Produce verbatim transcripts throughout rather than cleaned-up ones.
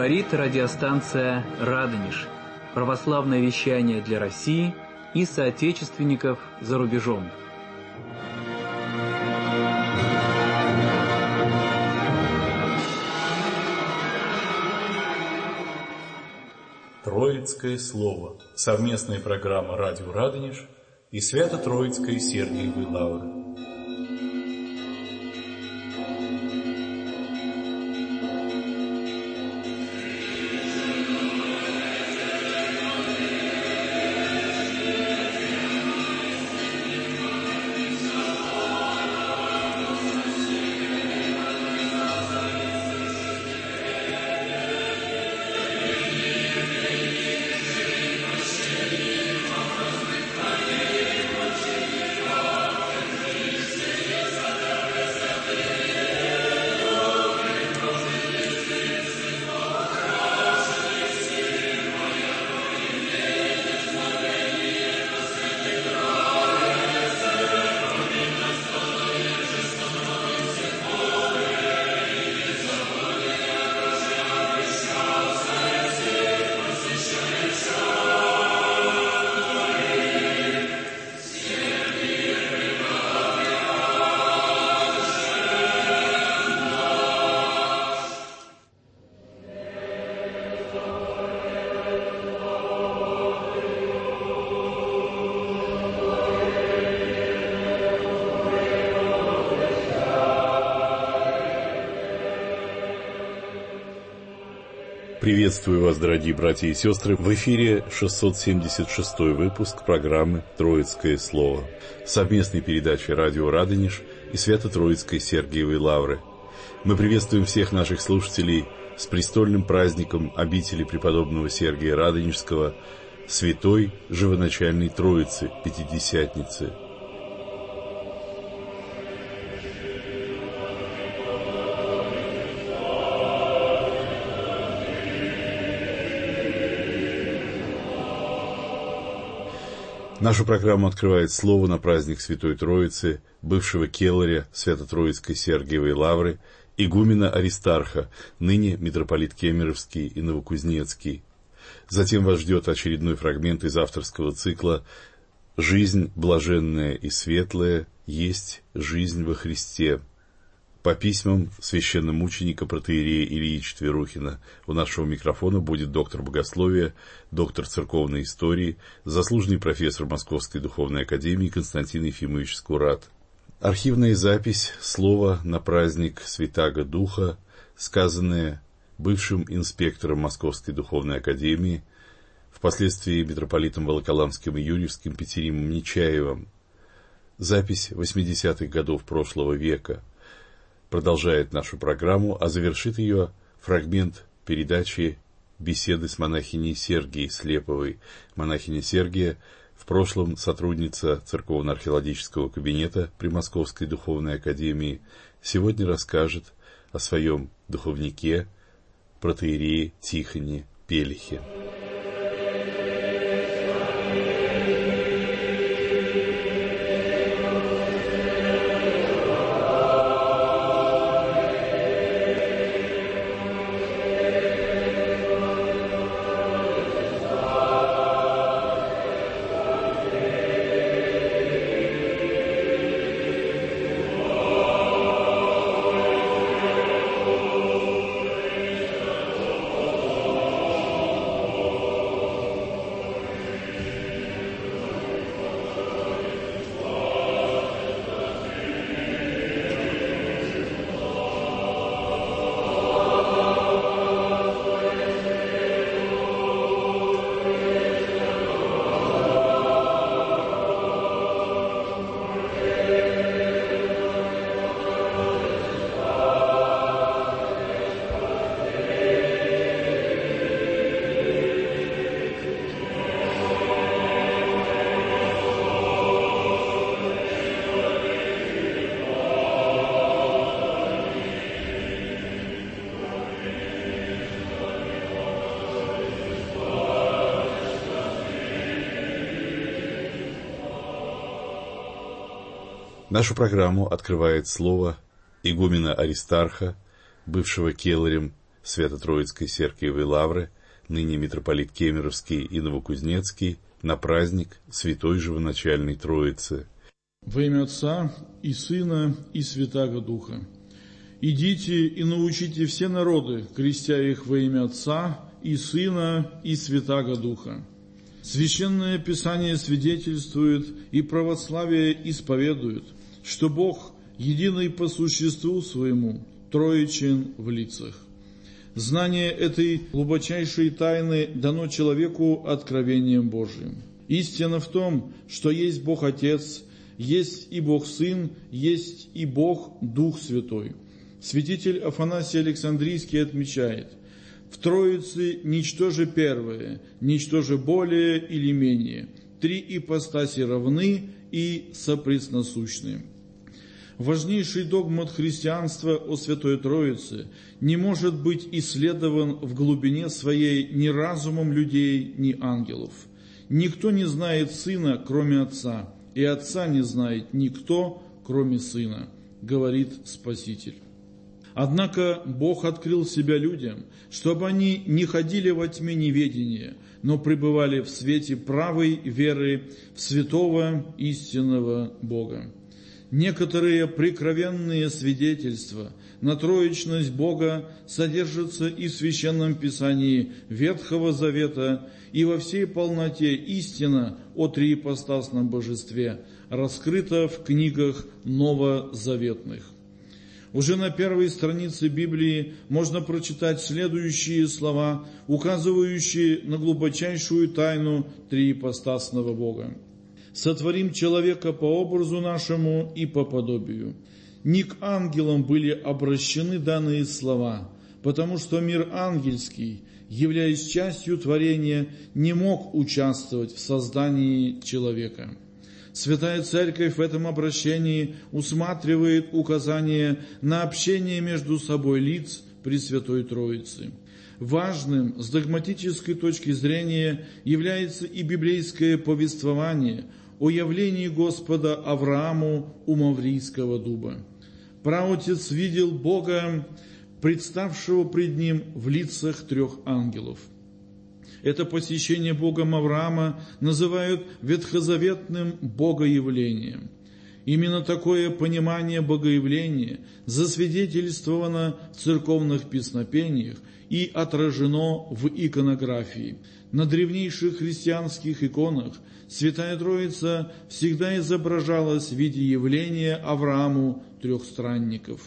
Говорит радиостанция «Радонеж». Православное вещание для России и соотечественников за рубежом. Троицкое слово. Совместная программа «Радио Радонеж» и Свято-Троицкой Сергиевой Лавры. Приветствую вас, дорогие братья и сестры. В эфире шестьсот семьдесят шестой выпуск программы «Троицкое слово», совместной передачи «Радио Радонеж» и Свято-Троицкой Сергиевой Лавры. Мы приветствуем всех наших слушателей с престольным праздником обители преподобного Сергия Радонежского, Святой Живоначальной Троицы, Пятидесятницы. Нашу программу открывает слово на праздник Святой Троицы, бывшего келаря Свято-Троицкой Сергиевой Лавры, игумена Аристарха, ныне митрополит Кемеровский и Новокузнецкий. Затем вас ждет очередной фрагмент из авторского цикла «Жизнь блаженная и светлая есть жизнь во Христе». По письмам священномученика протоиерея Ильи Четверухина. У нашего микрофона будет доктор богословия, доктор церковной истории, заслуженный профессор Московской духовной академии Константин Ефимович Скурат. Архивная запись слова на праздник Святаго Духа, сказанное бывшим инспектором Московской духовной академии, впоследствии митрополитом Волоколамским и Юрьевским Петеримом Нечаевым. Запись восьмидесятых годов прошлого века. Продолжает нашу программу, а завершит ее фрагмент передачи беседы с монахиней Сергией Слеповой. Монахиня Сергия, в прошлом сотрудница церковно-археологического кабинета при Московской духовной академии, сегодня расскажет о своем духовнике, протоиерее Тихоне Пелихе. Нашу программу открывает слово игумена Аристарха, бывшего келарем Свято-Троицкой Сергиевой Лавры, ныне митрополит Кемеровский и Новокузнецкий, на праздник Святой Живоначальной Троицы. Во имя Отца и Сына и Святаго Духа. Идите и научите все народы, крестя их во имя Отца и Сына и Святаго Духа. Священное Писание свидетельствует и православие исповедует, что Бог единый по существу своему, троичен в лицах. Знание этой глубочайшей тайны дано человеку откровением Божиим. Истина в том, что есть Бог Отец, есть и Бог Сын, есть и Бог Дух Святой. Святитель Афанасий Александрийский отмечает: в Троице ничто же первое, ничто же более или менее, три ипостаси равны и сопресносущны. Важнейший догмат христианства о Святой Троице не может быть исследован в глубине своей ни разумом людей, ни ангелов. Никто не знает Сына, кроме Отца, и Отца не знает никто, кроме Сына, говорит Спаситель. Однако Бог открыл себя людям, чтобы они не ходили во тьме неведения, но пребывали в свете правой веры в святого истинного Бога. Некоторые прикровенные свидетельства на троичность Бога содержатся и в Священном Писании Ветхого Завета, и во всей полноте истина о триипостасном Божестве раскрыта в книгах новозаветных. Уже на первой странице Библии можно прочитать следующие слова, указывающие на глубочайшую тайну триипостасного Бога. «Сотворим человека по образу нашему и по подобию». Не к ангелам были обращены данные слова, потому что мир ангельский, являясь частью творения, не мог участвовать в создании человека. Святая Церковь в этом обращении усматривает указание на общение между собой лиц Пресвятой Троицы. Важным с догматической точки зрения является и библейское повествование о явлении Господа Аврааму у Маврийского дуба. Праотец видел Бога, представшего пред ним в лицах трех ангелов. Это посещение Богом Авраама называют ветхозаветным богоявлением. Именно такое понимание богоявления засвидетельствовано в церковных песнопениях и отражено в иконографии. На древнейших христианских иконах Святая Троица всегда изображалась в виде явления Аврааму трех странников.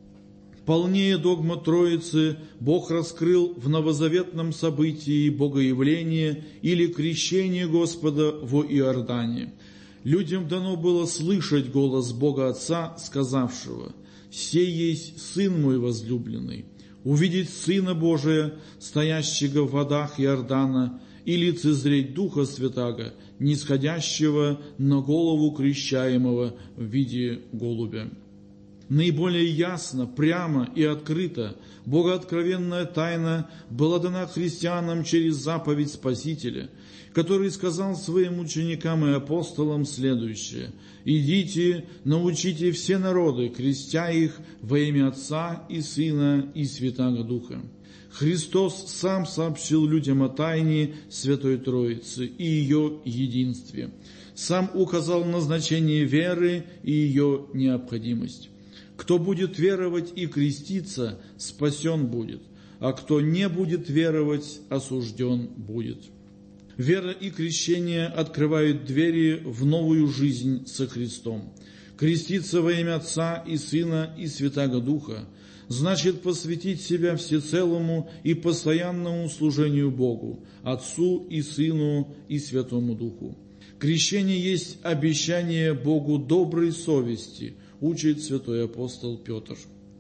Полнее догма Троицы Бог раскрыл в новозаветном событии богоявления или крещения Господа во Иордане. Людям дано было слышать голос Бога Отца, сказавшего: «Сей есть Сын мой возлюбленный», увидеть Сына Божия, стоящего в водах Иордана, и лицезреть Духа Святаго, нисходящего на голову крещаемого в виде голубя. Наиболее ясно, прямо и открыто богооткровенная тайна была дана христианам через заповедь Спасителя, который сказал своим ученикам и апостолам следующее: «Идите, научите все народы, крестя их во имя Отца и Сына и Святаго Духа». Христос сам сообщил людям о тайне Святой Троицы и ее единстве. Сам указал назначение веры и ее необходимость. Кто будет веровать и креститься, спасен будет, а кто не будет веровать, осужден будет. Вера и крещение открывают двери в новую жизнь со Христом. Креститься во имя Отца и Сына и Святаго Духа значит посвятить себя всецелому и постоянному служению Богу, Отцу и Сыну и Святому Духу. Крещение есть обещание Богу доброй совести, учит святой апостол Петр.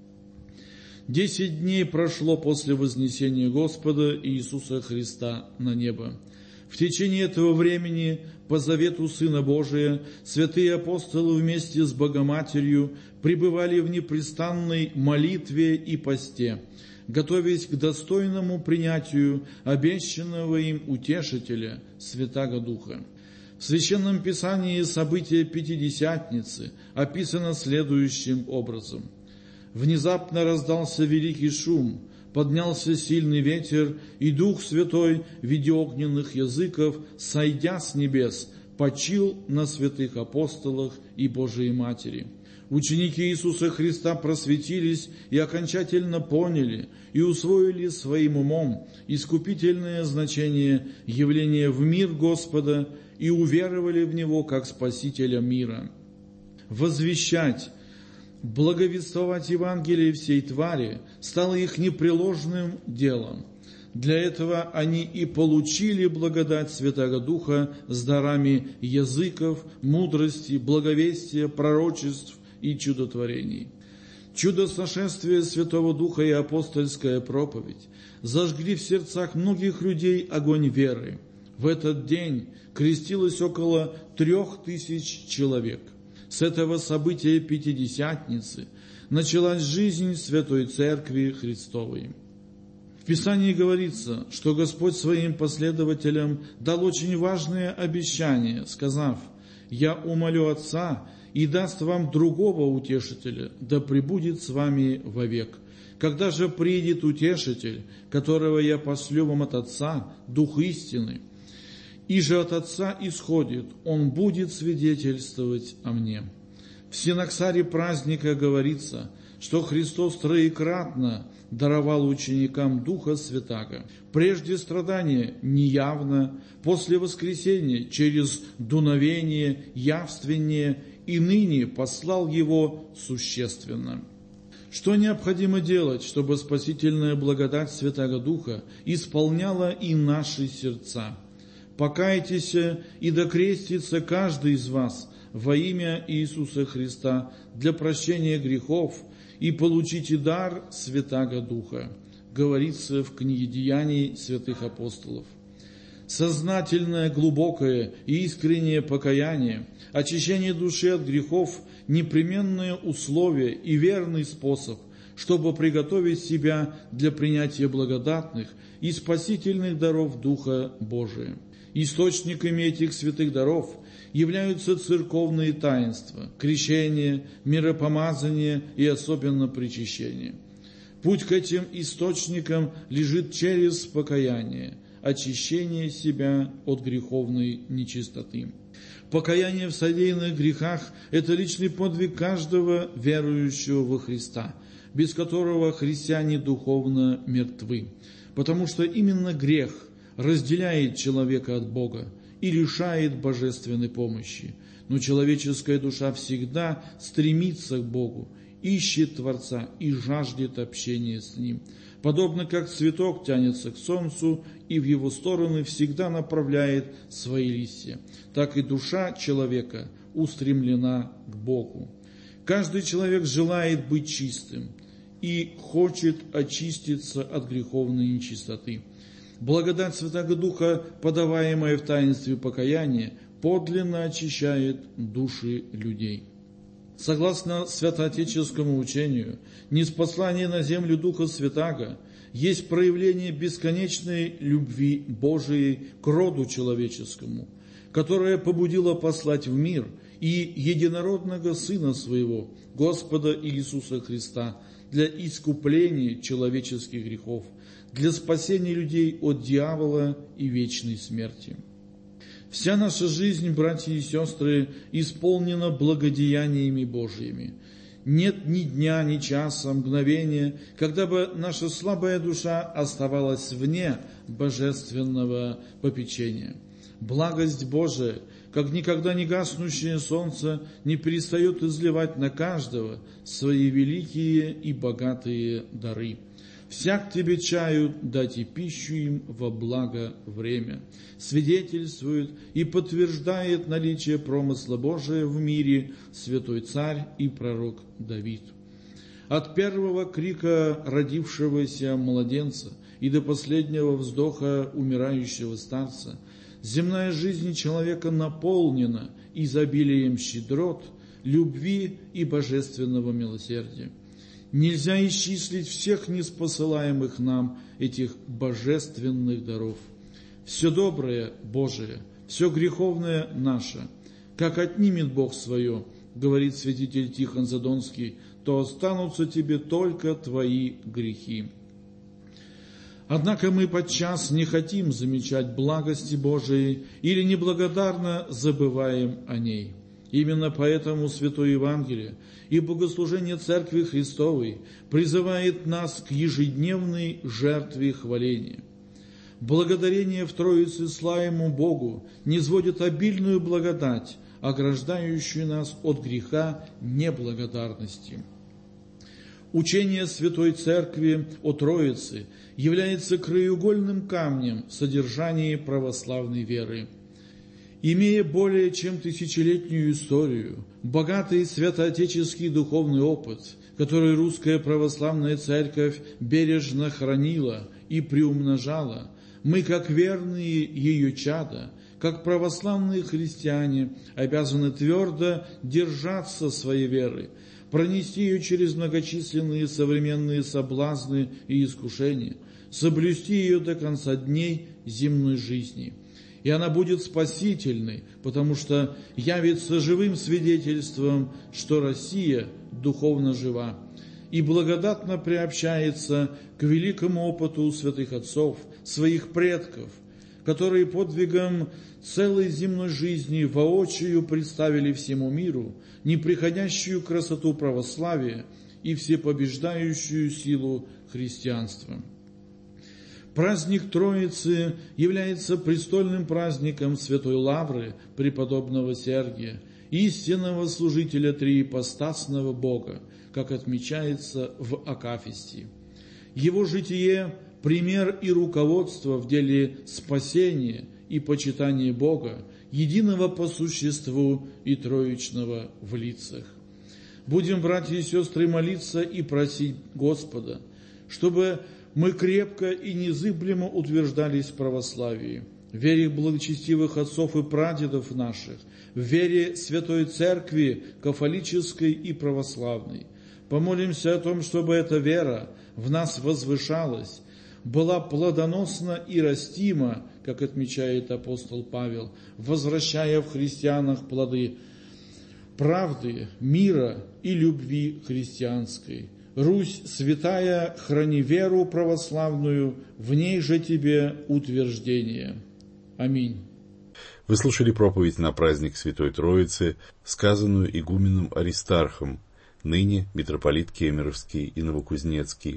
Десять дней прошло после вознесения Господа Иисуса Христа на небо. В течение этого времени, по завету Сына Божия, святые апостолы вместе с Богоматерью пребывали в непрестанной молитве и посте, готовясь к достойному принятию обещанного им утешителя, Святаго Духа. В Священном Писании событие Пятидесятницы описано следующим образом. «Внезапно раздался великий шум, поднялся сильный ветер, и Дух Святой в виде огненных языков, сойдя с небес, почил на святых апостолах и Божией Матери. Ученики Иисуса Христа просветились и окончательно поняли и усвоили своим умом искупительное значение явления в мир Господа и уверовали в Него как Спасителя мира. Возвещать, благовествовать Евангелие всей твари стало их непреложным делом. Для этого они и получили благодать Святаго Духа с дарами языков, мудрости, благовестия, пророчеств и чудотворений. Чудо сошествия Святого Духа и апостольская проповедь зажгли в сердцах многих людей огонь веры. В этот день крестилось около трех тысяч человек. С этого события Пятидесятницы началась жизнь Святой Церкви Христовой. В Писании говорится, что Господь своим последователям дал очень важное обещание, сказав: «Я умолю Отца и даст вам другого утешителя, да пребудет с вами вовек. Когда же приидет утешитель, которого я пошлю вам от Отца, Дух истины, и же от Отца исходит, Он будет свидетельствовать о мне». В синоксаре праздника говорится, что Христос троекратно даровал ученикам Духа Святаго. Прежде страдания неявно, после воскресения через дуновение явственнее, и ныне послал Его существенно. Что необходимо делать, чтобы спасительная благодать Святаго Духа исполняла и наши сердца? Покайтесь и докрестится каждый из вас во имя Иисуса Христа для прощения грехов и получите дар Святаго Духа, говорится в книге Деяний святых апостолов. Сознательное, глубокое и искреннее покаяние, очищение души от грехов – непременное условие и верный способ, чтобы приготовить себя для принятия благодатных и спасительных даров Духа Божия. Источниками этих святых даров являются церковные таинства, крещение, миропомазание и особенно причащение. Путь к этим источникам лежит через покаяние, очищение себя от греховной нечистоты. Покаяние в содеянных грехах – это личный подвиг каждого верующего во Христа, без которого христиане духовно мертвы, потому что именно грех разделяет человека от Бога и лишает божественной помощи. Но человеческая душа всегда стремится к Богу, ищет Творца и жаждет общения с Ним. Подобно как цветок тянется к солнцу и в его стороны всегда направляет свои листья, так и душа человека устремлена к Богу. Каждый человек желает быть чистым и хочет очиститься от греховной нечистоты. Благодать Святаго Духа, подаваемая в таинстве покаяния, подлинно очищает души людей. Согласно святоотеческому учению, ниспослание на землю Духа Святаго есть проявление бесконечной любви Божией к роду человеческому, которая побудила послать в мир и единородного Сына Своего, Господа Иисуса Христа, для искупления человеческих грехов, для спасения людей от дьявола и вечной смерти. Вся наша жизнь, братья и сестры, исполнена благодеяниями Божьими. Нет ни дня, ни часа, мгновения, когда бы наша слабая душа оставалась вне божественного попечения. Благость Божия, как никогда не гаснущее солнце, не перестает изливать на каждого свои великие и богатые дары. Всяк тебе чаю, дайте пищу им во благо время. Свидетельствует и подтверждает наличие промысла Божия в мире святой царь и пророк Давид. От первого крика родившегося младенца и до последнего вздоха умирающего старца земная жизнь человека наполнена изобилием щедрот, любви и божественного милосердия. Нельзя исчислить всех неспосылаемых нам этих божественных даров. Все доброе Божие, все греховное наше. Как отнимет Бог свое, говорит святитель Тихон Задонский, то останутся тебе только твои грехи. Однако мы подчас не хотим замечать благости Божией или неблагодарно забываем о ней. Именно поэтому Святое Евангелие и богослужение Церкви Христовой призывает нас к ежедневной жертве хваления. Благодарение в Троице славимому Богу низводит обильную благодать, ограждающую нас от греха неблагодарности. Учение Святой Церкви о Троице является краеугольным камнем в содержании православной веры. Имея более чем тысячелетнюю историю, богатый святоотеческий духовный опыт, который русская православная церковь бережно хранила и приумножала, мы, как верные ее чада, как православные христиане, обязаны твердо держаться своей веры, пронести ее через многочисленные современные соблазны и искушения, соблюсти ее до конца дней земной жизни. И она будет спасительной, потому что явится живым свидетельством, что Россия духовно жива, и благодатно приобщается к великому опыту святых отцов, своих предков, которые подвигом целой земной жизни воочию представили всему миру неприходящую красоту православия и всепобеждающую силу христианства. Праздник Троицы является престольным праздником Святой Лавры преподобного Сергия, истинного служителя триипостасного Бога, как отмечается в Акафисте. Его житие – пример и руководство в деле спасения и почитания Бога, единого по существу и троичного в лицах. Будем, братья и сестры, молиться и просить Господа, чтобы мы крепко и незыблемо утверждались в православии, в вере благочестивых отцов и прадедов наших, в вере Святой Церкви, кафолической и православной. Помолимся о том, чтобы эта вера в нас возвышалась, была плодоносна и растима, как отмечает апостол Павел, возвращая в христианах плоды правды, мира и любви христианской. Русь святая, храни веру православную, в ней же тебе утверждение. Аминь. Вы слушали проповедь на праздник Святой Троицы, сказанную игуменом Аристархом, ныне митрополит Кемеровский и Новокузнецкий.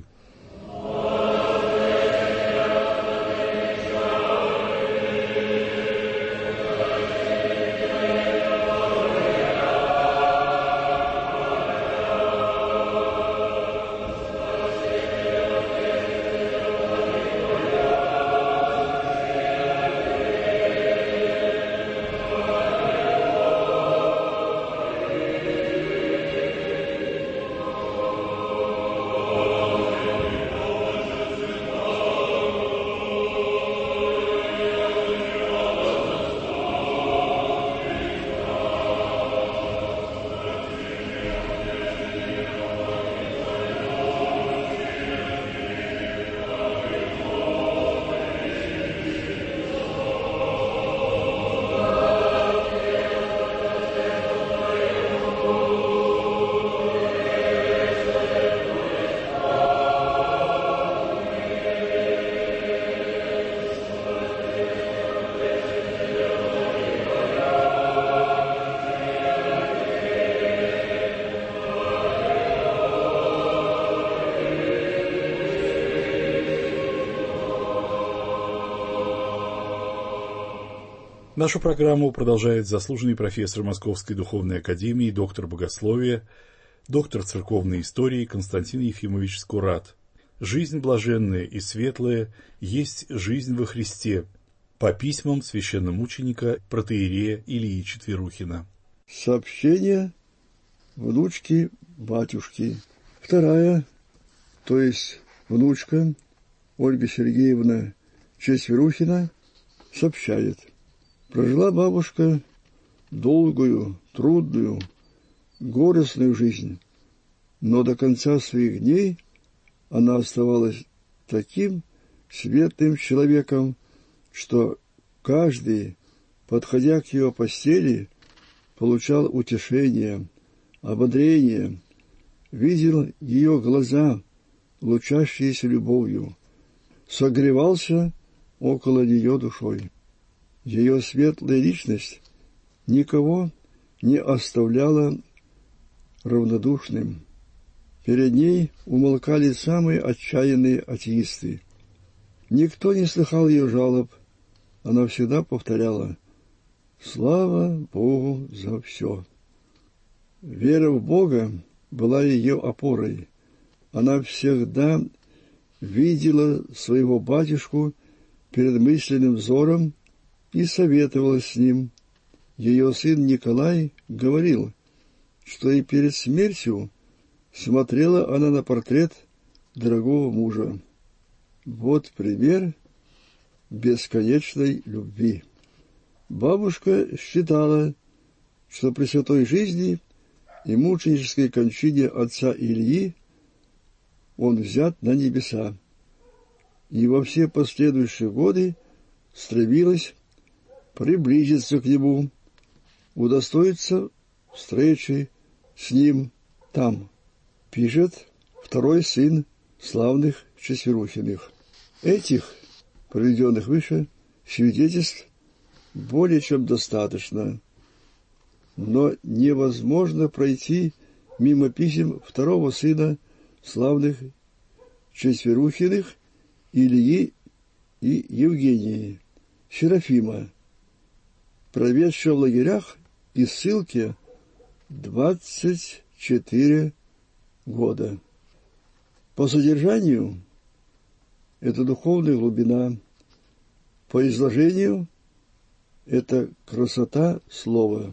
Нашу программу продолжает заслуженный профессор Московской духовной академии, доктор богословия, доктор церковной истории Константин Ефимович Скурат. Жизнь блаженная и светлая есть жизнь во Христе. По письмам священномученика протоиерея Ильи Четверухина. Сообщение внучки батюшки. Вторая, то есть внучка Ольга Сергеевна Четверухина, сообщает. Прожила бабушка долгую, трудную, горестную жизнь, но до конца своих дней она оставалась таким светлым человеком, что каждый, подходя к ее постели, получал утешение, ободрение, видел ее глаза, лучащиеся любовью. согревался около нее душой. Ее светлая личность никого не оставляла равнодушным. Перед ней умолкали самые отчаянные атеисты. Никто не слыхал ее жалоб. Она всегда повторяла: «Слава Богу за все». Вера в Бога была ее опорой. Она всегда видела своего батюшку перед мысленным взором и советовалась с ним. Ее сын Николай говорил, что и перед смертью смотрела она на портрет дорогого мужа. Вот пример бесконечной любви. Бабушка считала, что при святой жизни и мученической кончине отца Ильи он взят на небеса, и во все последующие годы стремилась приблизиться к нему, удостоиться встречи с ним там, пишет второй сын славных Чесверухиных. Этих, приведенных выше, свидетельств более чем достаточно, но невозможно пройти мимо писем второго сына славных Чесверухиных, Ильи и Евгении, Серафима, проведшего в лагерях и ссылке двадцать четыре года. По содержанию это духовная глубина, по изложению это красота слова.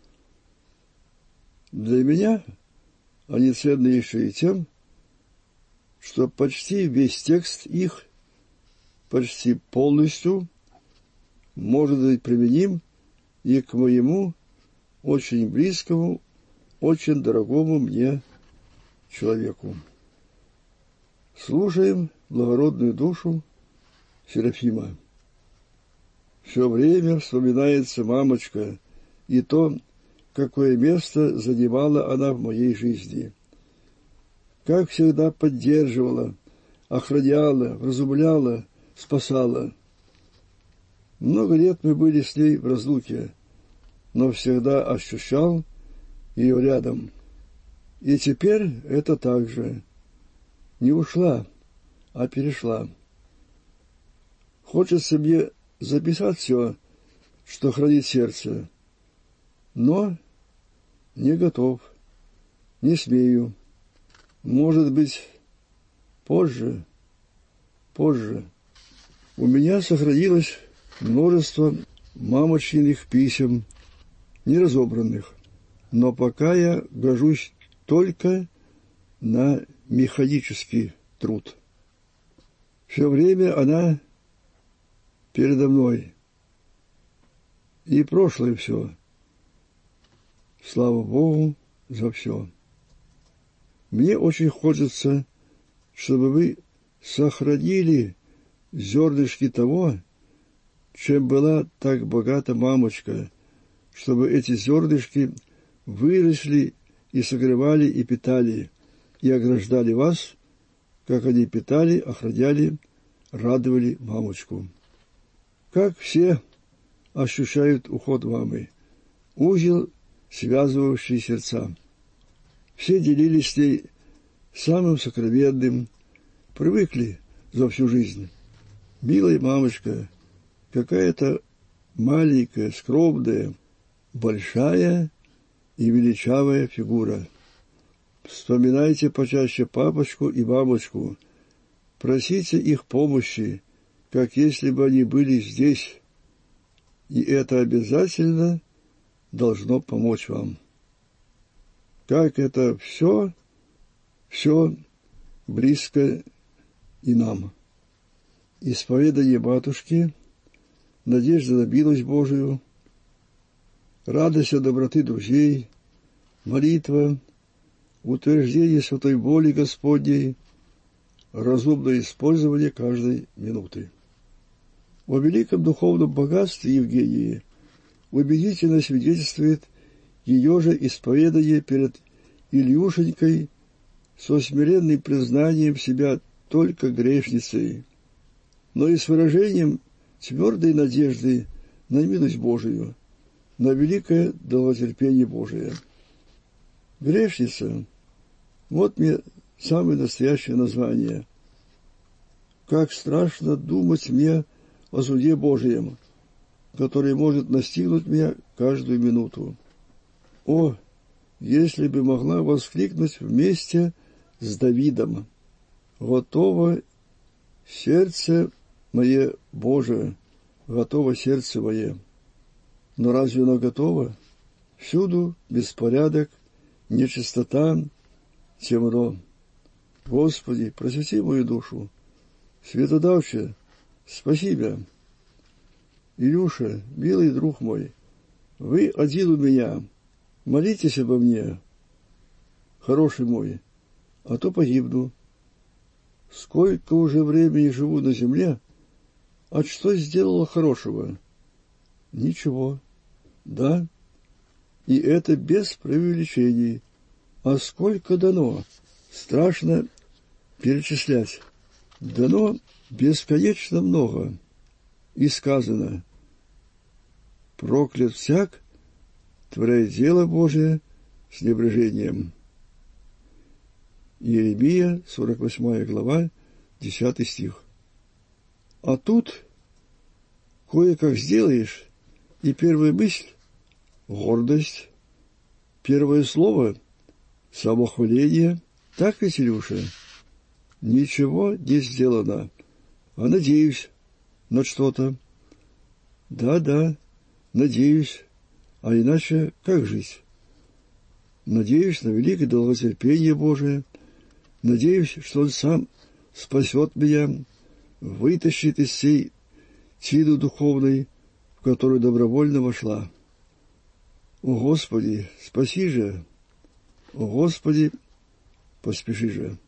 Для меня они ценны еще и тем, что почти весь текст их, почти полностью, может быть применим и к моему очень близкому, очень дорогому мне человеку. Слушаем благородную душу Серафима. Все время вспоминается мамочка и то, какое место занимала она в моей жизни. Как всегда поддерживала, охраняла, вразумляла, спасала. Много лет мы были с ней в разлуке, но всегда ощущал ее рядом. И теперь это так же. Не ушла, а перешла. Хочется мне записать все, что хранит сердце, но не готов, не смею. Может быть, позже, позже. У меня сохранилось множество мамочкиных писем, неразобранных, но пока я гожусь только на механический труд. Все время она передо мной. И прошлое все. Слава Богу за все. Мне очень хочется, чтобы вы сохранили зернышки того, чем была так богата мамочка, чтобы эти зернышки выросли и согревали и питали, и ограждали вас, как они питали, охраняли, радовали мамочку. Как все ощущают уход мамы, узел, связывавший сердца. Все делились с ней самым сокровенным, привыкли за всю жизнь. Милая мамочка, какая-то маленькая, скромная, большая и величавая фигура. Вспоминайте почаще папочку и мамочку, просите их помощи, как если бы они были здесь, и это обязательно должно помочь вам. Как это все, все близко и нам. Исповедание матушки, надежда на милость Божию, радость от доброты друзей, молитва, утверждение святой воли Господней, разумное использование каждой минуты. О великом духовном богатстве Евгении убедительно свидетельствует ее же исповедание перед Ильюшенькой со смиренным признанием себя только грешницей. но и с выражением твердой надежды на милость Божию, на великое долготерпение Божие. Грешница – вот мне самое настоящее название. Как страшно думать мне о суде Божьем, который может настигнуть меня каждую минуту. О, если бы могла воскликнуть вместе с Давидом: «Готово сердце мое, Боже, готово сердце мое». Но разве оно готово? Всюду беспорядок, нечистота, темно. Господи, просвети мою душу. Светодавче, спасибо. Илюша, милый друг мой, вы один у меня. Молитесь обо мне, хороший мой, а то погибну. Сколько уже времени живу на земле, а что сделала хорошего? Ничего. Да, и это без преувеличений. А сколько дано? Страшно перечислять. Дано бесконечно много. И сказано: проклят всяк, творя дело Божие с небрежением. Иеремия, сорок восьмая глава, десятый стих. А тут кое-как сделаешь, и первая мысль — гордость, первое слово — самохваление. Так ведь, Илюша? Ничего не сделано, а надеюсь на что-то. Да-да, надеюсь, а иначе как жить? Надеюсь на великое долготерпение Божие, надеюсь, что Он сам спасет меня, вытащит из сей тины духовной, в которую добровольно вошла. О, Господи, спаси же! О, Господи, поспеши же!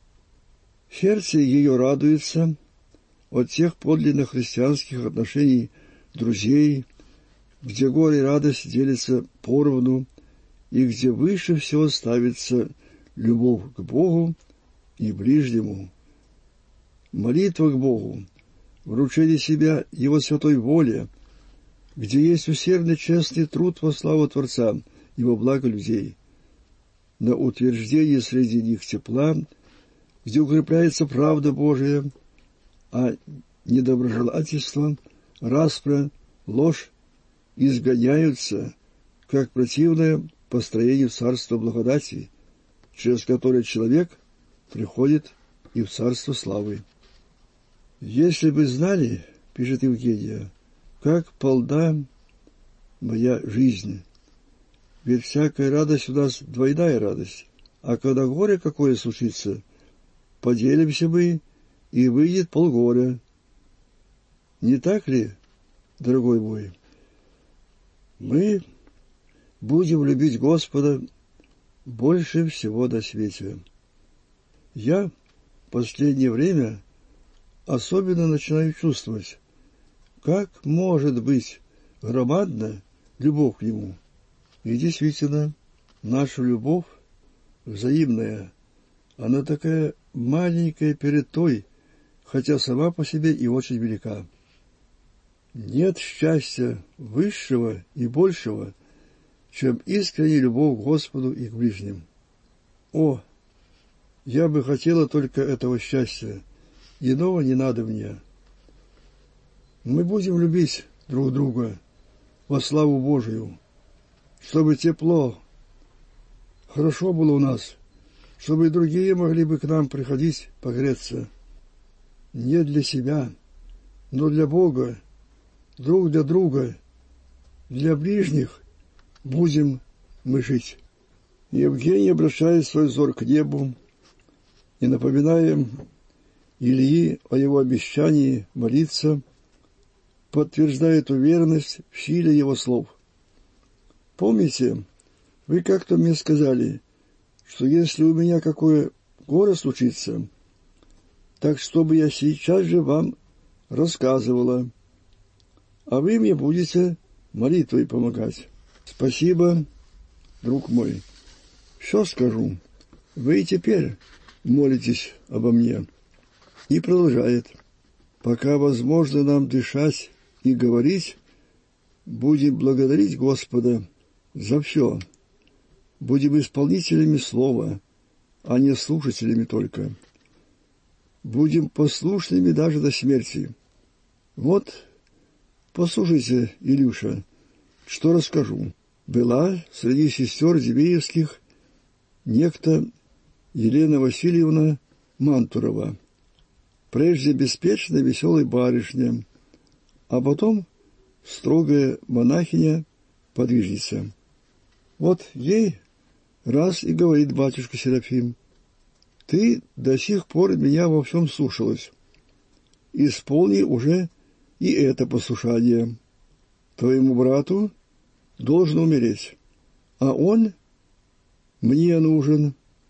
Сердце ее радуется от тех подлинно христианских отношений друзей, где горе и радость делятся поровну, и где выше всего ставится любовь к Богу и ближнему. Молитва к Богу, вручение себя Его святой воле, где есть усердный честный труд во славу Творца и во благо людей, на утверждение среди них тепла, где укрепляется правда Божия, а недоброжелательство, распря, ложь изгоняются, как противное построению царства благодати, через которое человек приходит и в царство славы. «Если бы знали, — пишет Евгения, — как полна моя жизнь, ведь всякая радость у нас двойная радость, а когда горе какое случится, поделимся мы, и выйдет полгоря. Не так ли, дорогой мой? Мы будем любить Господа больше всего на свете. Я в последнее время особенно начинаю чувствовать, как может быть громадна любовь к Нему. И действительно, наша любовь взаимная, она такая маленькая перед той, хотя сама по себе и очень велика. Нет счастья высшего и большего, чем искренняя любовь к Господу и к ближним. О, я бы хотела только этого счастья, иного не надо мне. Мы будем любить друг друга во славу Божию, чтобы тепло, хорошо было у нас, чтобы и другие могли бы к нам приходить погреться. Не для себя, но для Бога, друг для друга, для ближних будем мы жить. Евгений обращает свой взор к небу и, напоминая Ильи о его обещании молиться, подтверждает уверенность в силе его слов. Помните, вы как-то мне сказали, что если у меня какое горе случится, так чтобы я сейчас же вам рассказывала, а вы мне будете молитвой помогать. Спасибо, друг мой. Все скажу. Вы и теперь молитесь обо мне. И продолжает. пока возможно нам дышать и говорить, будем благодарить Господа за все. Будем исполнителями слова, а не слушателями только. Будем послушными даже до смерти. Вот, послушайте, Илюша, что расскажу. Была среди сестер Дивеевских некто Елена Васильевна Мантурова, прежде беспечная веселая барышня, а потом строгая монахиня-подвижница. Вот ей раз и говорит батюшка Серафим: «Ты до сих пор меня во всем слушалась. Исполни уже и это послушание. Твоему брату должен умереть, а он мне нужен.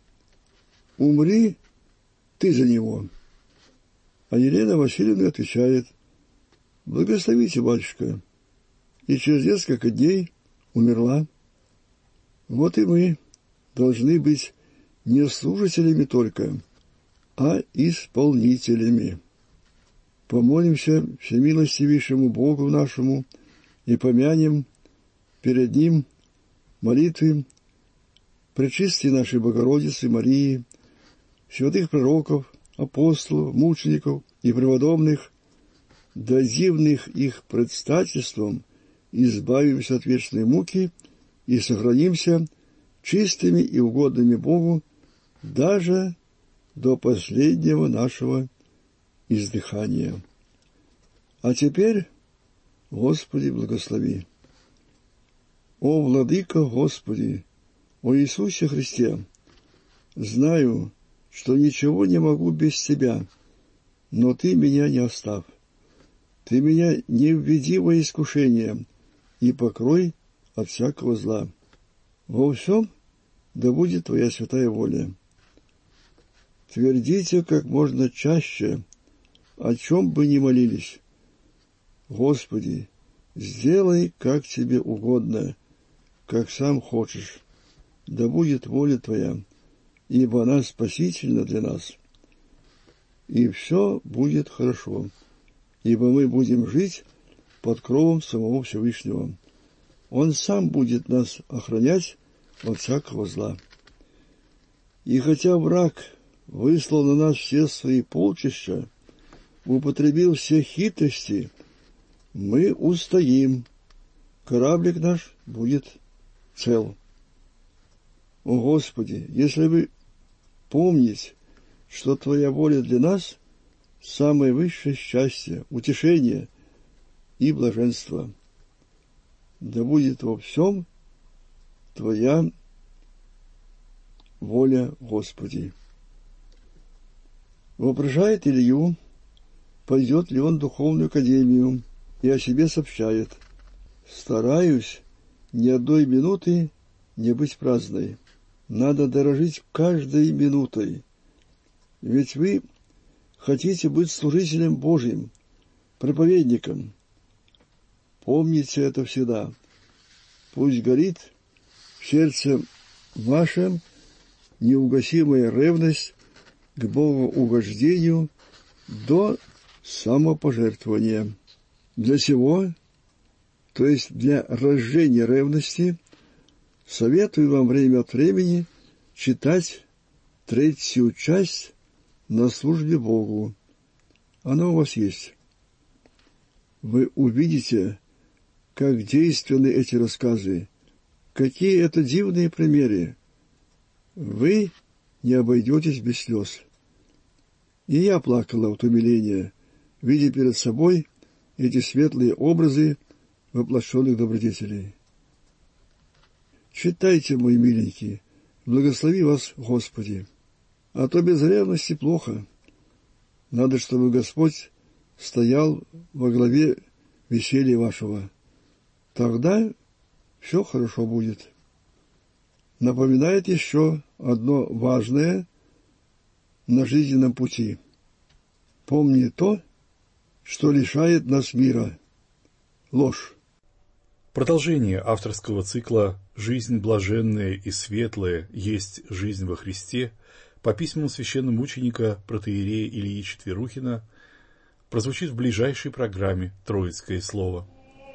Умри ты за него». А Елена Васильевна отвечает: «Благословите, батюшка». И через несколько дней умерла. Вот и мы должны быть не служителями только, а исполнителями. Помолимся всемилостивейшему Богу нашему и помянем перед Ним молитвы Пречистой нашей Богородицы Марии, святых пророков, апостолов, мучеников и преподобных, да дивных их предстательством избавимся от вечной муки и сохранимся чистыми и угодными Богу даже до последнего нашего издыхания. А теперь, Господи, благослови. О, Владыка Господи, о Иисусе Христе, знаю, что ничего не могу без Тебя, но Ты меня не оставь. Ты меня не введи во искушение и покрой от всякого зла. Во всем да будет Твоя святая воля. Твердите как можно чаще, о чем бы ни молились. Господи, сделай, как Тебе угодно, как сам хочешь. Да будет воля Твоя, ибо она спасительна для нас. И все будет хорошо, ибо мы будем жить под кровом самого Всевышнего. Он сам будет нас охранять от всякого зла. И хотя враг выслал на нас все свои полчища, употребил все хитрости, мы устоим, кораблик наш будет цел. О Господи, если бы помнить, что Твоя воля для нас – самое высшее счастье, утешение и блаженство. Да будет во всем Твоя воля, Господи. Вопрошает Илью, пойдет ли он в духовную академию, и о себе сообщает: «Стараюсь ни одной минуты не быть праздной. Надо дорожить каждой минутой. Ведь вы хотите быть служителем Божьим, проповедником. Помните это всегда. Пусть горит в сердце вашем неугасимая ревность к богоугождению до самопожертвования. Для сего, то есть для рождения ревности, советую вам время от времени читать третью часть на службе Богу. Она у вас есть. Вы увидите, как действенны эти рассказы, какие это дивные примеры. Вы не обойдетесь без слез. И я плакала от умиления, видя перед собой эти светлые образы воплощенных добродетелей. Читайте, мой миленький, благослови вас, Господи. А то без ревности плохо. Надо, чтобы Господь стоял во главе веселья вашего. Тогда все хорошо будет. Напоминает еще одно важное на жизненном пути. Помни то, что лишает нас мира. Ложь. Продолжение авторского цикла «Жизнь блаженная и светлая есть жизнь во Христе» по письмам священномученика протоиерея Ильи Четверухина прозвучит в ближайшей программе «Троицкое слово».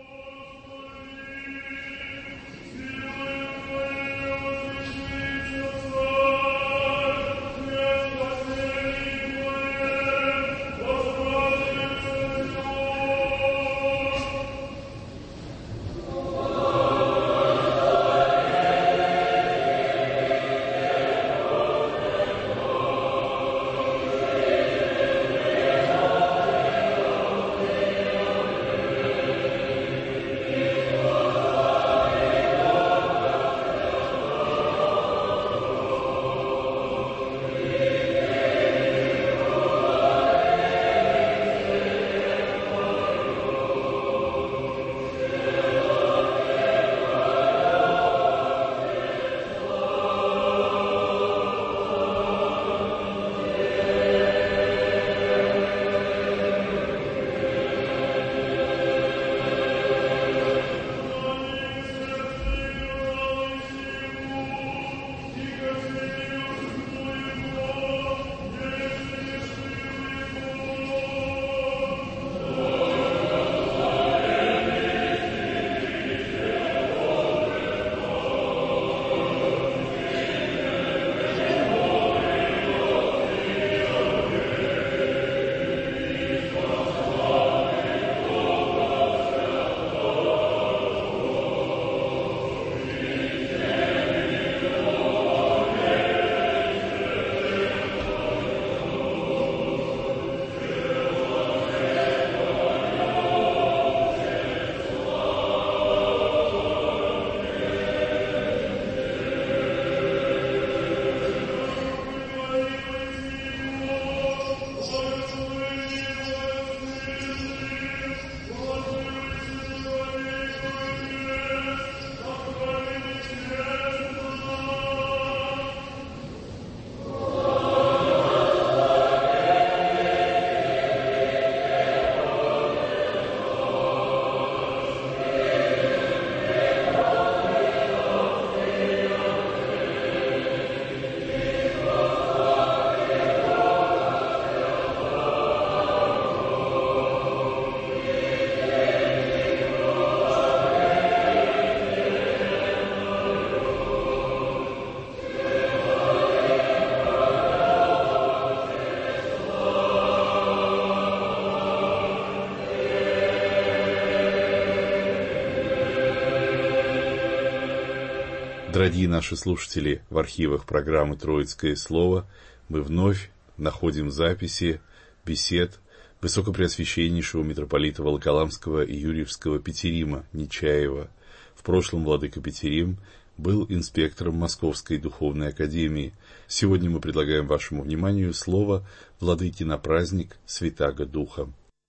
Дорогие наши слушатели, в архивах программы «Троицкое слово» мы вновь находим записи бесед высокопреосвященнейшего митрополита Волоколамского и Юрьевского Петерима Нечаева. В прошлом владыка Петерим был инспектором Московской духовной академии. Сегодня мы предлагаем вашему вниманию слово владыки на праздник Святаго Духа.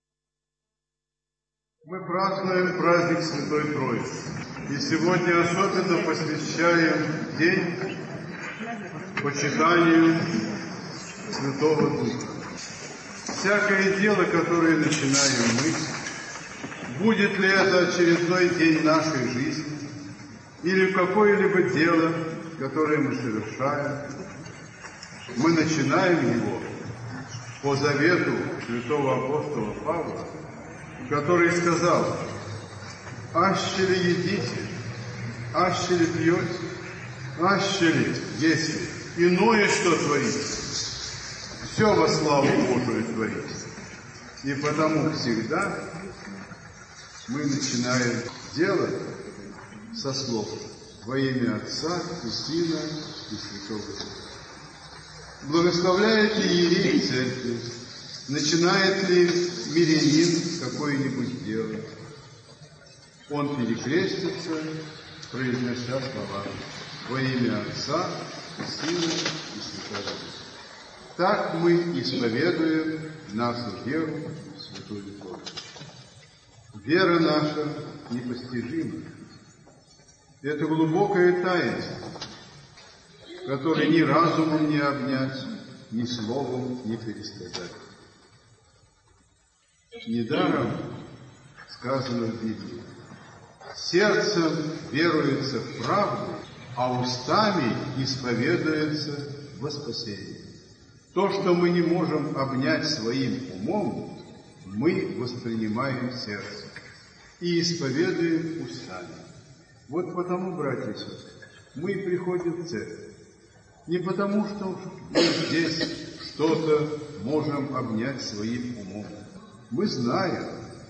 Мы празднуем праздник Святой Троицы. И сегодня особенно посвящаем день почитанию Святого Духа. Всякое дело, которое начинаем мы, будет ли это очередной день нашей жизни, или какое-либо дело, которое мы совершаем, мы начинаем его по завету святого апостола Павла, который сказал: «Аще ли едите, аще ли пьете, аще ли, если иное что творите, все во славу Божию творите». И потому всегда мы начинаем делать со слов во имя Отца и Сына и Святого Духа. Благословляет ли иерей церкви, начинает ли мирянин какое-нибудь дело, он перекрестится, произнося слова во имя Отца и Сына и Святого Духа. Так мы исповедуем нашу веру в Святую Троицу. Вера наша непостижима. Это глубокое таинство, которое ни разумом не обнять, ни словом не пересказать. Недаром сказано в Библии: сердцем веруется в правду, а устами исповедуется во спасение. То, что мы не можем обнять своим умом, мы воспринимаем сердцем и исповедуем устами. Вот потому, братья и сестры, мы приходим в церковь. Не потому, что мы здесь что-то можем обнять своим умом. Мы знаем,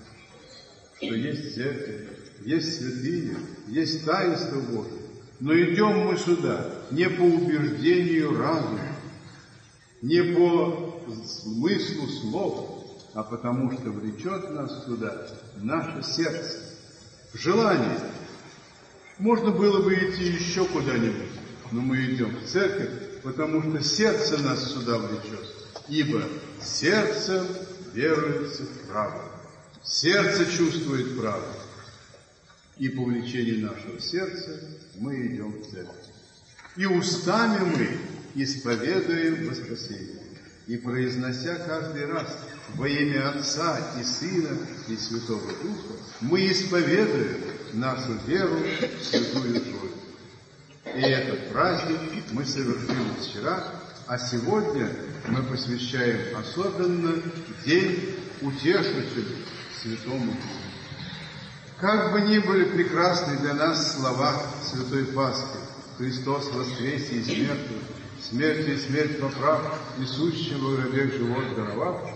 что есть церковь, есть святыня, есть таинство Божие. Но идем мы сюда не по убеждению разума, не по смыслу слов, а потому что влечет нас сюда наше сердце, желание. Можно было бы идти еще куда-нибудь, но мы идем в церковь, потому что сердце нас сюда влечет. Ибо сердцем веруется в правду, сердце чувствует правду. И по влечению нашего сердца мы идем в церковь. И устами мы исповедуем воскресение. И произнося каждый раз во имя Отца и Сына и Святого Духа, мы исповедуем нашу веру в Святую Троицу. И этот праздник мы совершили вчера, а сегодня мы посвящаем особенно День Утешителю Святому Духу. Как бы ни были прекрасны для нас слова Святой Пасхи: «Христос воскресе из мертвых, смертью и смерть поправ, несущего век живот даровавший»,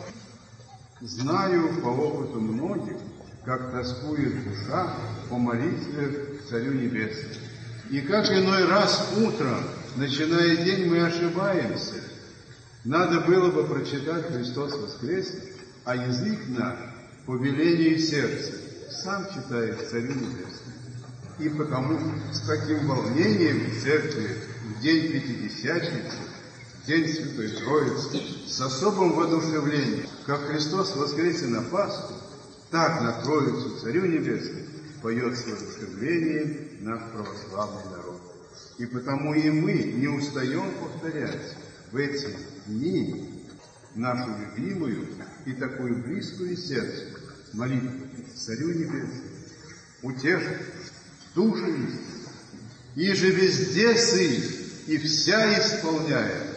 знаю по опыту многих, как тоскует душа по молитве к Царю Небесному. И как иной раз утром, начиная день, мы ошибаемся. Надо было бы прочитать «Христос воскресе», а язык наш по велению сердца сам читает Царю Небесному. И потому с таким волнением в церкви в день Пятидесятницы, в день Святой Троицы, с особым воодушевлением, как Христос воскресе на Пасху, так на Троицу Царю Небесному поет с воодушевлением наш православный народ. И потому и мы не устаем повторять в эти дни нашу любимую и такую близкую сердцу молитву Царю Небесному: утеши души истины, и же везде сын, и вся исполняет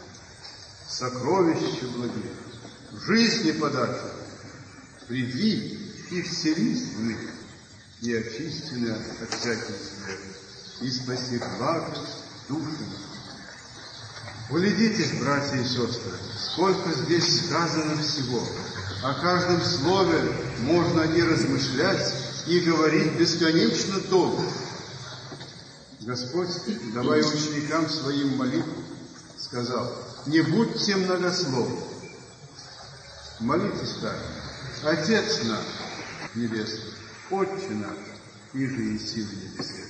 сокровища благих, жизни подачи, приди и вселись в них, и очистены от всяких смерти, и спаси благо души. Глядите, братья и сестры, сколько здесь сказано всего. О каждом слове можно и размышлять, и говорить бесконечно долго. Господь, давая ученикам своим молитву, сказал: не будьте многословны, молитесь так: Отец наш небесный, Отче наш, иже еси в небесе.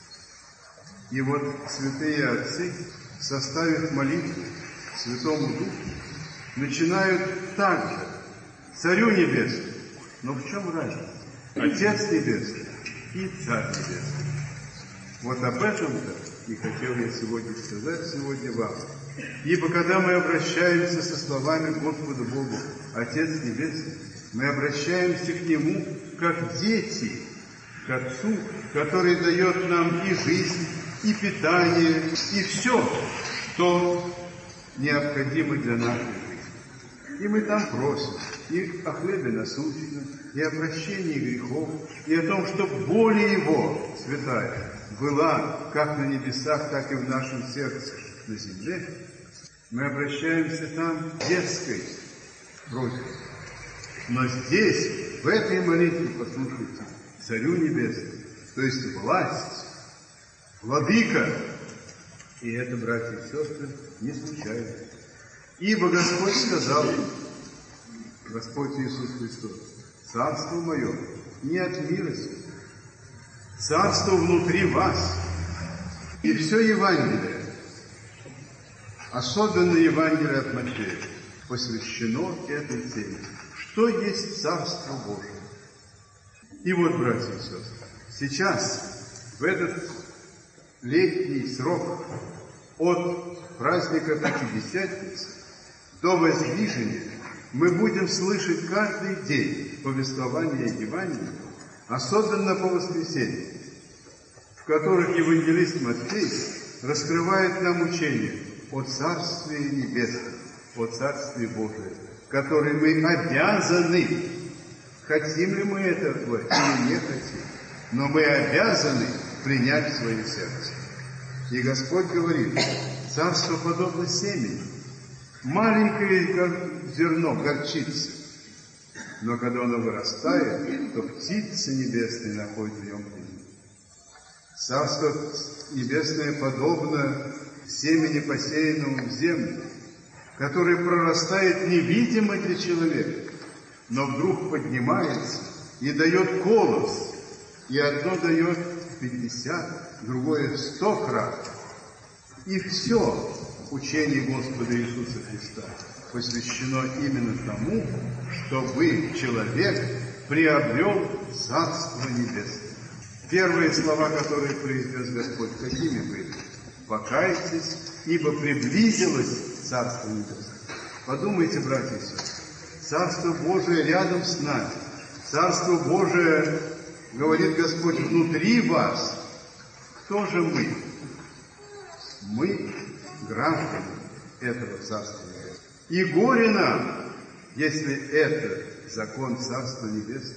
И вот святые отцы, составив молитву Святому Духу, начинают так же: Царю Небесному. Но в чем разница? Отец Небесный и Царь Небесный. Вот об этом-то и хотел я сегодня сказать сегодня вам. Ибо когда мы обращаемся со словами Господу Богу Отец Небесный, мы обращаемся к Нему как дети, к Отцу, который дает нам и жизнь, и питание, и все, что необходимо для нашей жизни. И мы там просим и о хлебе насущном, и о прощении грехов, и о том, что воля Его, святая, была как на небесах, так и в нашем сердце на земле. Мы обращаемся там к детской просьбе. Но здесь, в этой молитве, послушайте, Царю Небесному, то есть власть, Владыка. И это, братья и сестры, не случайно. Ибо Господь сказал, Господь Иисус Христос: царство мое не от мира сего, царство внутри вас. И все Евангелие, особенно Евангелие от Матфея, посвящено этой теме. Что есть Царство Божие? И вот, братья и сестры, сейчас, в этот летний срок, от праздника Пятидесятницы до Воздвижения, мы будем слышать каждый день повествование Евангелия, особенно по воскресеньям, в которых евангелист Матфей раскрывает нам учение о Царстве Небесном, о Царстве Божьем, который мы обязаны, хотим ли мы этого или не хотим, но мы обязаны принять в свое сердце. И Господь говорит, царство подобно семени, маленькое как зерно, горчица, но когда оно вырастает, то птицы небесные находят в нем приют. Царство небесное подобно семени, посеянному в землю, которое прорастает невидимо для человека, но вдруг поднимается и дает колос, и одно дает пятьдесят, другое сто крат. И все учение Господа Иисуса Христа посвящено именно тому, чтобы человек приобрел Царство Небесное. Первые слова, которые произнес Господь, какими были? Покайтесь, ибо приблизилось Царство Небесное. Подумайте, братья и сестры, Царство Божие рядом с нами. Царство Божие, говорит Господь, внутри вас. Кто же мы? Мы граждане этого Царства Небесного. И горе нам, если это закон Царства Небесного,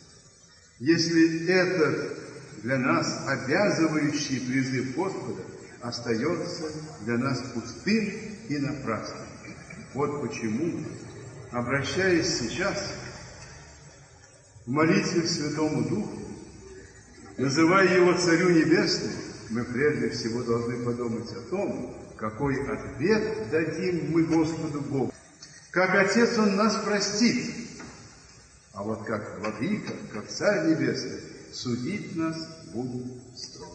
если этот для нас обязывающий призыв Господа остается для нас пустым и напрасным. Вот почему, обращаясь сейчас в молитве к Святому Духу, называя Его Царю Небесным, мы прежде всего должны подумать о том, какой ответ дадим мы Господу Богу. Как Отец Он нас простит, а вот как Владыка, как Царь Небесный, судить нас будет строго.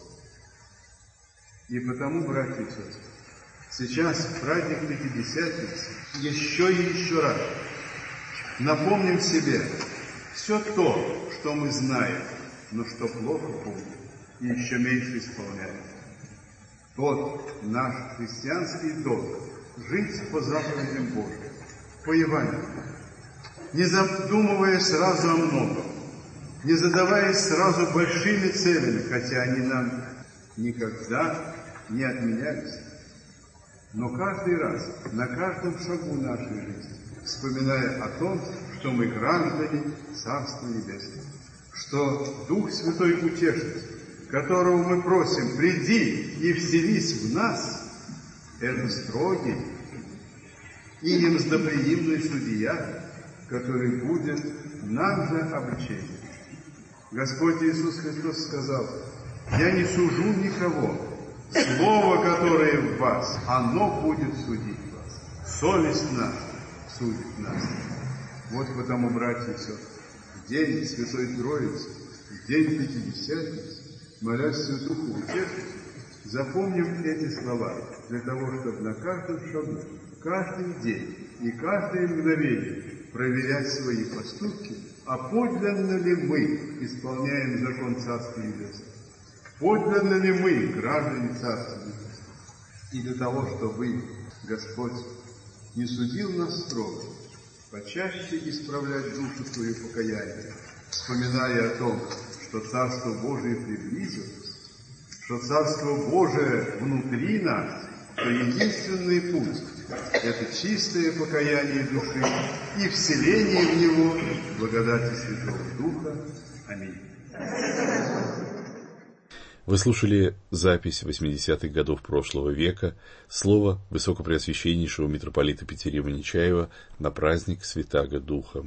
И потому, братья и сестры, сейчас, в праздник Пятидесятницы, еще и еще раз напомним себе все то, что мы знаем, но что плохо помним и еще меньше исполняем. Тот наш христианский долг – жить по заповедям Божьим, по Евангелию, не задумываясь сразу о многом, не задаваясь сразу большими целями, хотя они нам никогда не отменялись, но каждый раз, на каждом шагу нашей жизни, вспоминая о том, что мы граждане Царства Небесного, что Дух Святой Утешитель, которого мы просим, приди и вселись в нас, это строгий и немздоприимный судья, который будет нам же обличением. Господь Иисус Христос сказал, я не сужу никого, слово, которое в вас, оно будет судить вас. Совесть наша судит нас. Вот потому, братья и сестры, в день Святой Троицы, в день Пятидесятницы, молясь Святуху Утешителю, запомним эти слова для того, чтобы на каждом шагу, каждый день и каждое мгновение проверять свои поступки, а подлинно ли мы исполняем закон Царства Небесного, подлинно ли мы граждане Царства Небесного. И для того, чтобы Господь не судил нас строго, почаще исправлять душу свою покаяние, вспоминая о том, что Царство Божие приблизилось, что Царство Божие внутри нас, то единственный путь – это чистое покаяние души и вселение в него благодати Святого Духа. Аминь. Вы слушали запись восьмидесятых годов прошлого века, слово Высокопреосвященнейшего митрополита Петерима Нечаева на праздник Святаго Духа.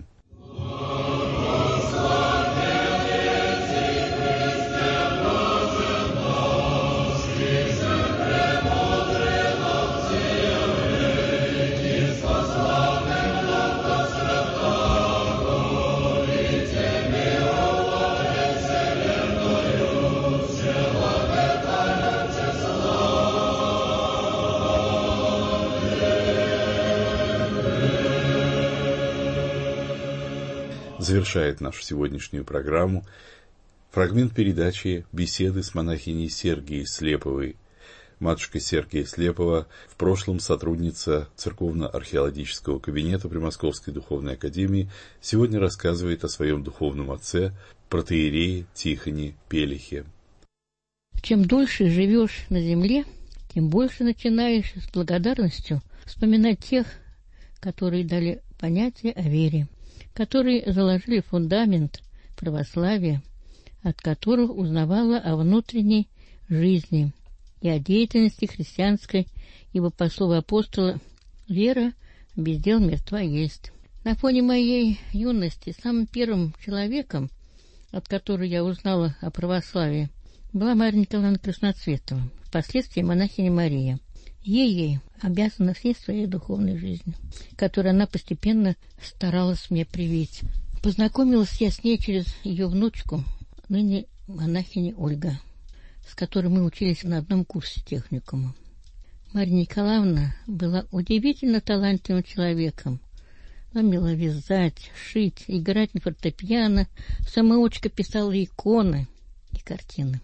Завершает нашу сегодняшнюю программу фрагмент передачи «Беседы с монахиней Сергией Слеповой». Матушка Сергия Слепова, в прошлом сотрудница Церковно-археологического кабинета при Московской духовной академии, сегодня рассказывает о своем духовном отце, протоиерее Тихоне Пелихе. Чем дольше живешь на земле, тем больше начинаешь с благодарностью вспоминать тех, которые дали понятия о вере, которые заложили фундамент православия, от которых узнавала о внутренней жизни и о деятельности христианской, ибо по слову апостола «вера без дел мертва есть». На фоне моей юности самым первым человеком, от которого я узнала о православии, была Марья Николаевна Красноцветова, впоследствии монахиня Мария. Ей обязана всей своей духовной жизнью, которую она постепенно старалась мне привить. Познакомилась я с ней через ее внучку, ныне монахиня Ольга, с которой мы учились на одном курсе техникума. Марья Николаевна была удивительно талантливым человеком. Она умела вязать, шить, играть на фортепиано, самоучка писала иконы и картины.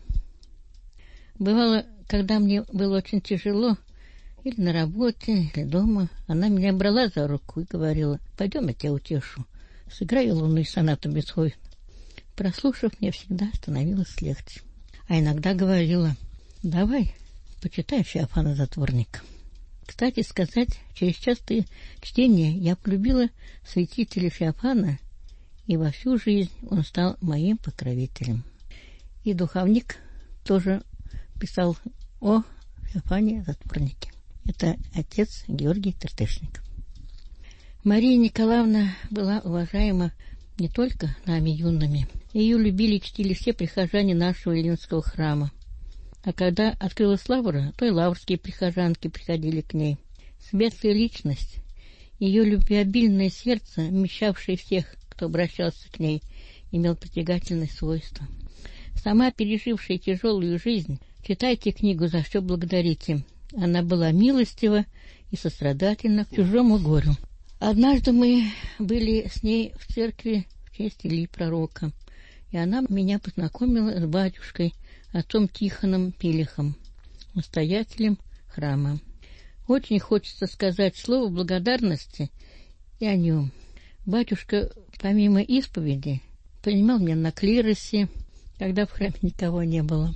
Бывало, когда мне было очень тяжело, или на работе, или дома, она меня брала за руку и говорила: «Пойдем, я тебя утешу, сыграю лунную сонату Бетховена». Прослушав, мне всегда становилось легче. А иногда говорила: «Давай, почитай Феофана Затворника». Кстати сказать, через частые чтения я полюбила святителя Феофана, и во всю жизнь он стал моим покровителем. И духовник тоже писал о Феофане Затворнике. Это отец Георгий Тертышник. Мария Николаевна была уважаема не только нами юными. Ее любили и чтили все прихожане нашего Ильинского храма. А когда открылась лавра, то и лаврские прихожанки приходили к ней. Светлая личность, ее любвеобильное сердце, вмещавшее всех, кто обращался к ней, имел притягательное свойство. Сама пережившая тяжелую жизнь, читайте книгу «За что благодарите». Она была милостива и сострадательна к чужому горю. Однажды мы были с ней в церкви в честь Ильи Пророка, и она меня познакомила с батюшкой, отцом Тихоном Пилихом, настоятелем храма. Очень хочется сказать слово благодарности и о нем. Батюшка, помимо исповеди, принимал меня на клиросе, когда в храме никого не было.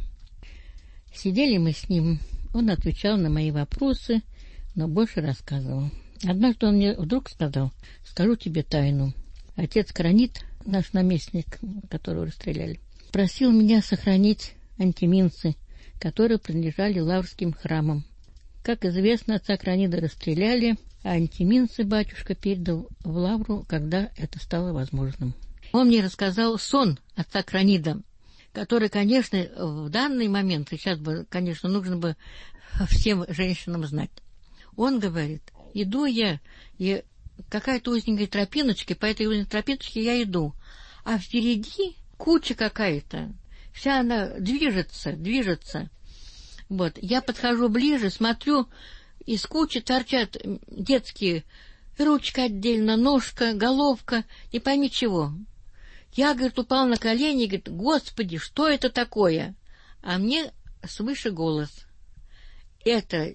Сидели мы с ним, он отвечал на мои вопросы, но больше рассказывал. Однажды он мне вдруг сказал: «Скажу тебе тайну. Отец Кранит, наш наместник, которого расстреляли, просил меня сохранить антиминцы, которые принадлежали лаврским храмам. Как известно, отца Кранида расстреляли, а антиминцы батюшка передал в лавру, когда это стало возможным». Он мне рассказал сон отца Кранида, который, конечно, в данный момент, сейчас бы, конечно, нужно бы всем женщинам знать. Он говорит: иду я, и какая-то узенькая тропиночка, по этой узенькой тропиночке я иду, а впереди куча какая-то, вся она движется, движется. Вот, я подхожу ближе, смотрю, из кучи торчат детские, ручка отдельно, ножка, головка, не пойми чего. Я, говорит, упал на колени и говорит: «Господи, что это такое?» А мне свыше голос: «Это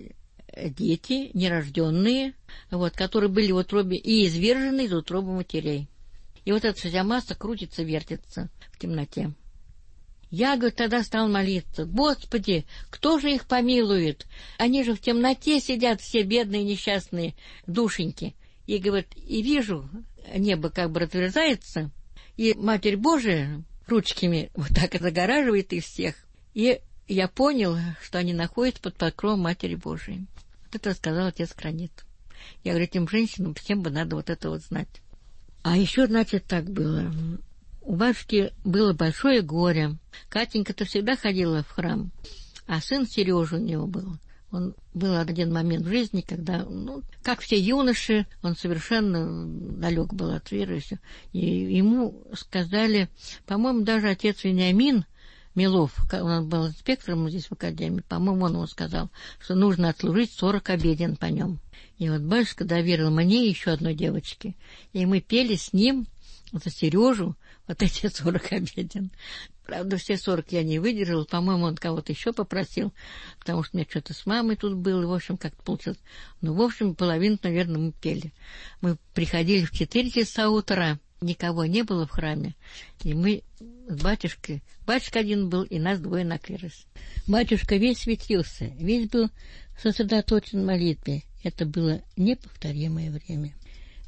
дети нерожденные, вот, которые были в утробе и извержены из утробы матерей». И вот эта вся масса крутится, вертится в темноте. Я, говорит, тогда стал молиться: «Господи, кто же их помилует? Они же в темноте сидят, все бедные несчастные душеньки». И, говорит, и вижу, небо как бы разверзается, и Матерь Божия ручками вот так загораживает их всех. И я понял, что они находятся под покровом Матери Божией. Вот это рассказал отец Кранит. Я говорю, этим женщинам всем бы надо вот это вот знать. А еще, значит, так было. У батюшки было большое горе. Катенька-то всегда ходила в храм, а сын Сережа у него был. Он был один момент в жизни, когда, ну, как все юноши, он совершенно далек был от веры. И, все. И ему сказали, по-моему, даже отец Вениамин Милов, он был инспектором здесь в академии, по-моему, он ему сказал, что нужно отслужить сорок обеден по нем. И вот батюшка доверил мне и еще одной девочке. И мы пели с ним за Сережу вот эти сорок обеден. Правда, все сорок я не выдержал. По-моему, он кого-то еще попросил, потому что у меня что-то с мамой тут было. В общем, как-то получилось. Ну, в общем, половину, наверное, мы пели. Мы приходили в четыре часа утра. Никого не было в храме. И мы с батюшкой... Батюшка один был, и нас двое на клиросе. Батюшка весь светился, весь был сосредоточен в молитве. Это было неповторимое время.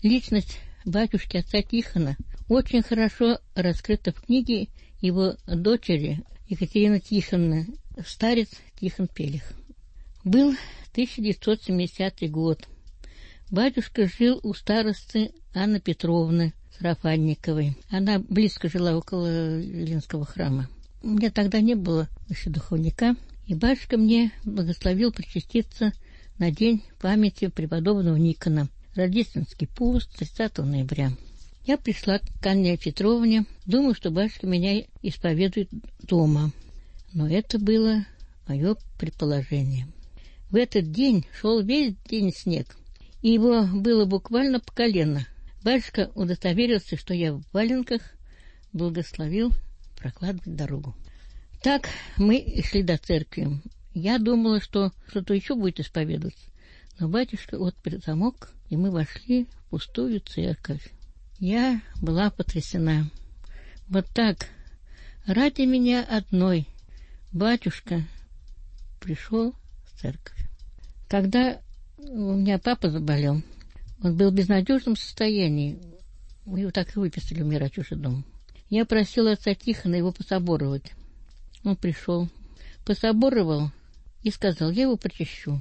Личность батюшки отца Тихона очень хорошо раскрыта в книге его дочери Екатерины Тихоновны «Старец Тихон Пелих». Был тысяча девятьсот семидесятый год. Батюшка жил у старосты Анны Петровны Сарафанниковой. Она близко жила около Ленского храма. У меня тогда не было еще духовника, и батюшка мне благословил причаститься на день памяти преподобного Никона, рождественский пост тридцатого ноября. Я пришла к Анне Петровне, думаю, что батюшка меня исповедует дома. Но это было мое предположение. В этот день шел весь день снег, и его было буквально по колено. Батюшка удостоверился, что я в валенках, благословил прокладывать дорогу. Так мы шли до церкви. Я думала, что кто-то еще будет исповедоваться, но батюшка отпер замок, и мы вошли в пустую церковь. Я была потрясена. Вот так, ради меня одной, батюшка пришел в церковь. Когда у меня папа заболел, он был в безнадежном состоянии, мы его так и выписали умирать уже дома. Я просила отца Тихона его пособоровать. Он пришел, пособоровал и сказал, я его причащу.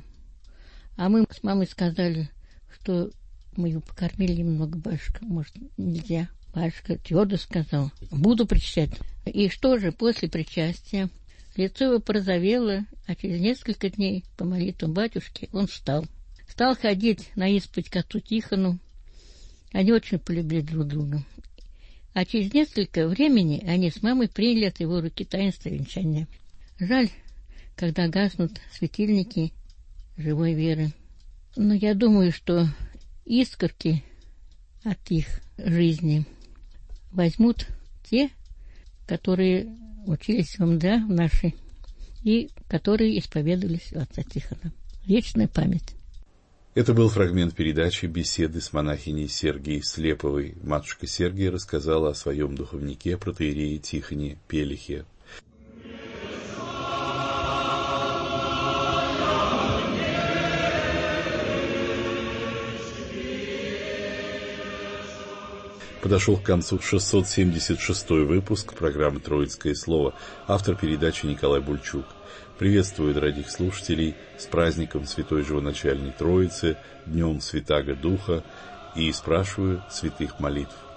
А мы с мамой сказали, что мы его покормили немного, батюшка, может, нельзя. Батюшка твердо сказал, буду причащать. И что же, после причастия лицо его порозовело, а через несколько дней по молитвам батюшки он встал. Стал ходить на исповедь к отцу Тихону. Они очень полюбили друг друга. А через несколько времени они с мамой приняли от его руки таинство венчания. Жаль, когда гаснут светильники живой веры. Но я думаю, что искорки от их жизни возьмут те, которые учились в МДА в нашей и которые исповедовались у отца Тихона. Вечная память. Это был фрагмент передачи «Беседы с монахиней Сергией Слеповой». Матушка Сергия рассказала о своем духовнике, протоиерее Тихоне Пелихе. Подошел к концу шестьсот семьдесят шестой выпуск программы «Троицкое слово». Автор передачи Николай Бульчук. Приветствую дорогих слушателей с праздником Святой Живоначальной Троицы, Днем Святаго Духа, и спрашиваю святых молитв.